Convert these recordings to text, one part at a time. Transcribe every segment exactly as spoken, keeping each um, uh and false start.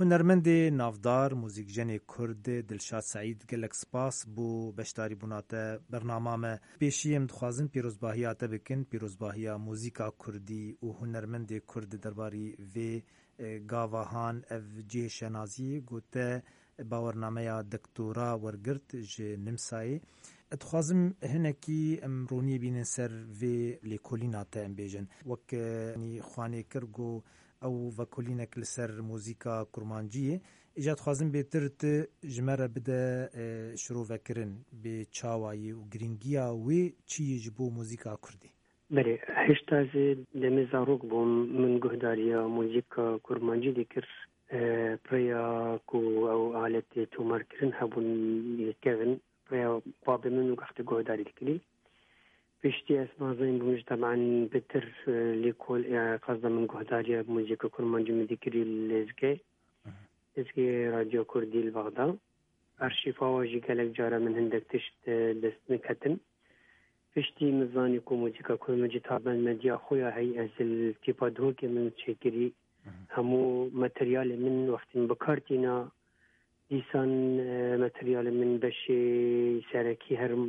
هنرمند نافدار موزیکجن کرد دلشاد سعید گلک سپاس بو بشتاری بوناته برنامه پیشیم دخوازن پیروزباهیات بکن پیروزباهیا موزیکا کردی و هنرمند کرد درباری و گاواهان اف جه شنازی گوته باورنامه دکتورا ورگرت جه نمسایی اتخوازم هنکی امرونی بین سر و لیکولینات ام بیجن وک نی خوانی کرگو او وکولینک لسر موزیکا کرمانجیه ایجاد خوازم بهترت جمره بده شروع وکرن به چاوایی و گرینگیا و چی جبو موزیکا کردی بله هشتا زی دمی زاروک بوم من گهداریا موزیکا کرمانجی دیکر پریا کو او آلت تومار کرن هبون یکیون پریا باب من وقت گهداری دیکلی بشتي اسمع زين بمش طبعا بتر ليكول قصدا من قهداريا بموزيكا كرمانجي مديكري الازكي ازكي راديو كردي البغداد ارشيفا واجي قالك جارة من هندك تشت دست نكتن بشتي مزاني كو موزيكا كرمانجي طبعا مديا خويا هاي ازل تيبا دهوكي من تشكري همو ماتريال من وقت بكارتينا ديسان ماتريال من بشي ساركي هر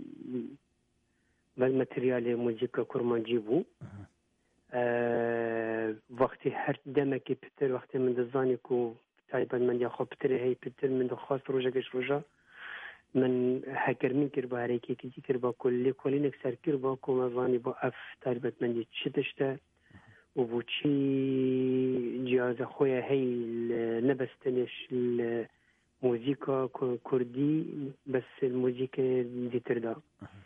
بل ماتريال موزيكا كرمانجي بو أه وقتی هر دمکی پتر وقتی من دزانی کو تایبان من یا خب پتر هی پتر من دخواست روزا کش روزا من هکر من کر با هرکی کسی کر با کلی کلی نکسر کر با کو مزانی با اف تایبت من دی چی دشته و بو چی جهاز خویا هی نبستنش الموزيكا كردي بس الموزيكا دي تردا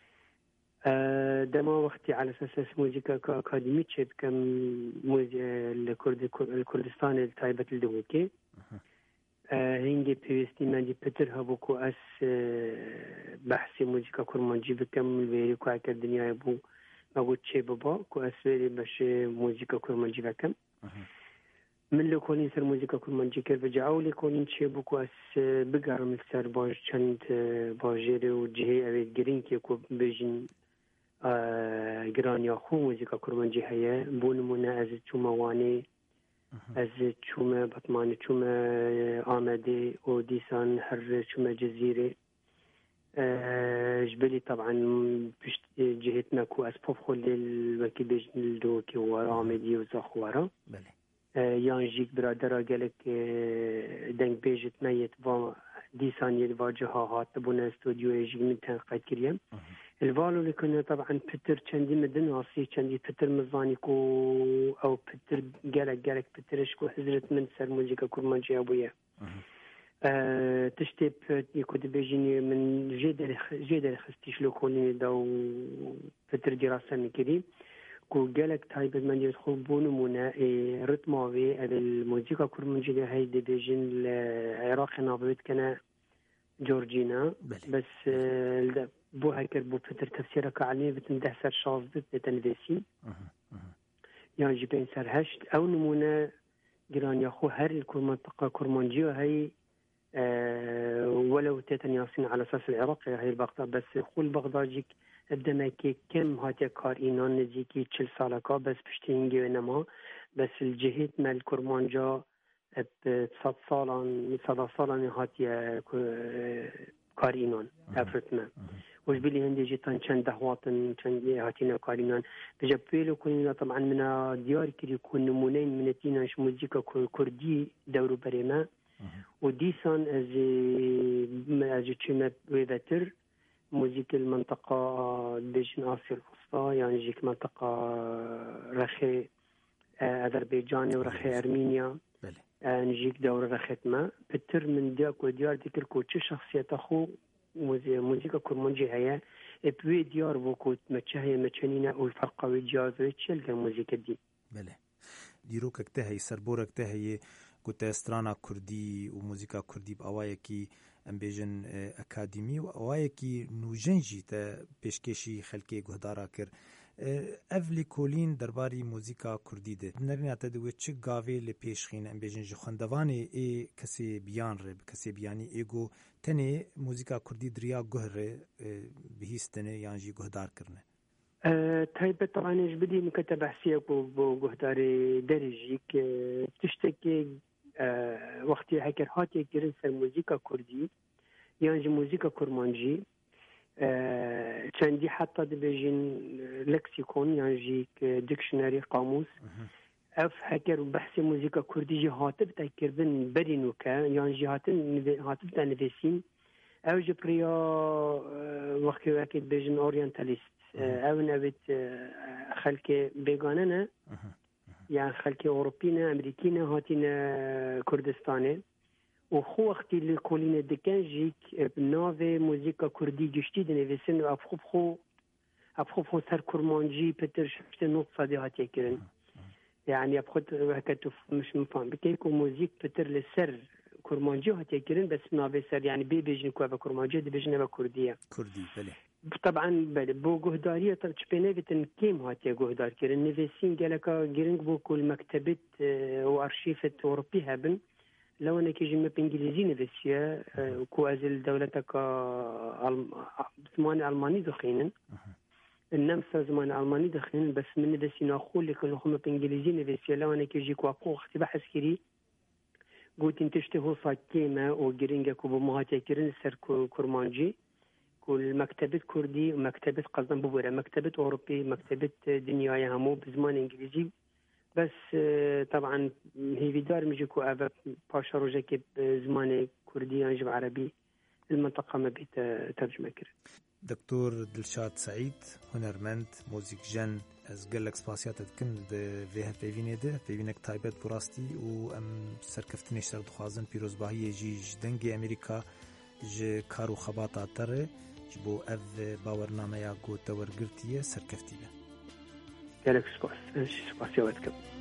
دما وقتی على اساس موزیکا اکادمی چه بکم الكردستان التایبت الدوكي هنگی پیوستی من دی پتر هبو کو اس بحثی موزیکا کرمانجی بکم الویری کو اکر دنیا بو مگود چه بابا کو اس ویری بش موزیکا کرمانجی بکم من لکولین سر موزیکا کرمانجی کر بجاو لکولین چه بو کو اس بگرم سر باش چند باجر و جهه اوید گرین که کو بجین گرانی خو موزیکا کرمانجی هیا بونمونه از چوما وانی از چوما بطمان چوما آمده و دیسان هر چوما جزیره جبلي طبعا بشت جهتنا كو اسبوب خل الوكي بيجن الدوكي ورا آمدي وزاخوارا یان جیک برادرها گلک دنگ بیجت میت و دیسان یه واجه ها هات بونه استودیو جیک من تنقید کریم الوالو لکنه طبعا پتر چندی مدن واسی چندی پتر مزانی کو او پتر گلک گلک پترش کو حضرت من سر موزیکا کرمانجی ابویه تشتي يكون بيجيني من جدر جدر خستيش لو كوني داو فتر دراسة مكري كو جالك تايب من يدخل بونمونا رتماوي الموسيقى كرمانجي هاي دي بيجين العراق نابوت كنا جورجينا بس بو هكر بو فتر تفسيرك عليه بتنده سر شاز بتنفسي يعني جبين سر هشت او نمونا جيران ياخو هر المنطقة كرمانجي هاي أه ولو تيتن ياسين على أساس العراق هاي البغداد بس خول بغداديك الدمكي كم هاتي كار إينان نزيكي تشل سالكا بس بشتينجي ونما بس الجهات مال كرمانجا بتصد صالان صدا صالان هاتي كار إينان أفرتنا وش بلي هندي جيتان چند دهواتن چند هاتينا كار إينان بجبيلو كنا طبعا من ديار كري يكون نمونين من تيناش موزيكا كردي دورو بريما وديسان از از چمت ويبتر موزيك المنطقة بيجن آسيا الوسطى يعني جيك منطقة رخي أذربيجان ورخي أرمينيا نجيك دور رخيت ما بتر من دياك وديار ديكر كوتش شخصية أخو موزيكا كرمانجي هيا بوي ديار وكوت متشهية متشنينة والفرقة ويجاز ويتشل كالموزيكا دي بله دیروک تهی سربورک تهی گوته استرانا کردی و موزیکا کردی با آوایی کی امبیجن اکادمی و آوایی کی نوجنجی تا پیشکشی خلکی گهدارا کر اولی کولین درباری موزیکا کردی ده نرین اتا دوی چه گاوی لپیشخین امبیجن جخوندوانی ای کسی بیان ره کسی بیانی ایگو تنه موزیکا کردی دریا گهره بهیستنه یانجی گهدار کرنه أه تايبة طبعا ايش بدي مكتب حسيك وقهداري درجيك تشتكي وقتی هکر هاتی گرن سر موزیکا کردی یعنی موزیکا کرمانجی چندی حتی دبیجین لکسیکون یعنی دیکشنری قاموس اف هکر بحث موزیکا کردی جی هاتب تکر بن برینو که یعنی هاتن هاتب تا نویسین او جی پریا وقتی وقتی بیجن اورینتالیست او نوید خلک بیگانه نه يعني خلك أوروبينا أمريكينا هاتينا كردستاني وخو وقتي اللي كولينا دكان جيك بنافي موسيقى كردي جشتي نفسن أفخو بخو أفخو بخو سر كرمانجي بتر شفت نوت صادي هاتي كرن يعني أبخو هكتو مش مفهم بكيكو موسيقى بتر لسر كرمانجي هاتي كرن بس نافي سر يعني بي بيجن كوابا كرمانجي دي بيجن كردية كردي بله طبعا بله بو جهدارية تشبينه بتن كيم هاتي جهدار كرن نفسين جالكا جرينج بو كل مكتبة وأرشيفة أوروبي هبن لو أنا كيجي ما بإنجليزي نفسيا وكو أزل دولتك زمان ألماني دخينن النمسا زمان ألماني دخينن بس من نفسي نأخذ لكن هم بإنجليزي نفسيا لو أنا كيجي كو أقو اختبا حسكري قلت انتشته صاكيمة وجرينجا كو بمهاتي كرن سر كرمانجي والمكتبة كردي ومكتبة قصداً ببورة مكتبة أوروبي مكتبة دنيا همو بزمان إنجليزي بس طبعاً هي بدار مجيكو أبا باشا رجاكي بزمان كردي أنجب عربي المنطقة ما بيت ترجمة كرد. دكتور دلشاد سعيد هنرمند موزيك جن از قلق سپاسيات تكن بفيها فيفيني ده فيفينك تايبت براستي و ام سركفتني اشتر دخوازن بيروزباهي جي جدنگي أمريكا جي كارو خباطا تره جبو اف باورنامه یا گوته ورگرتیه سرکفتیه. گلک سپاس. سپاسی وقت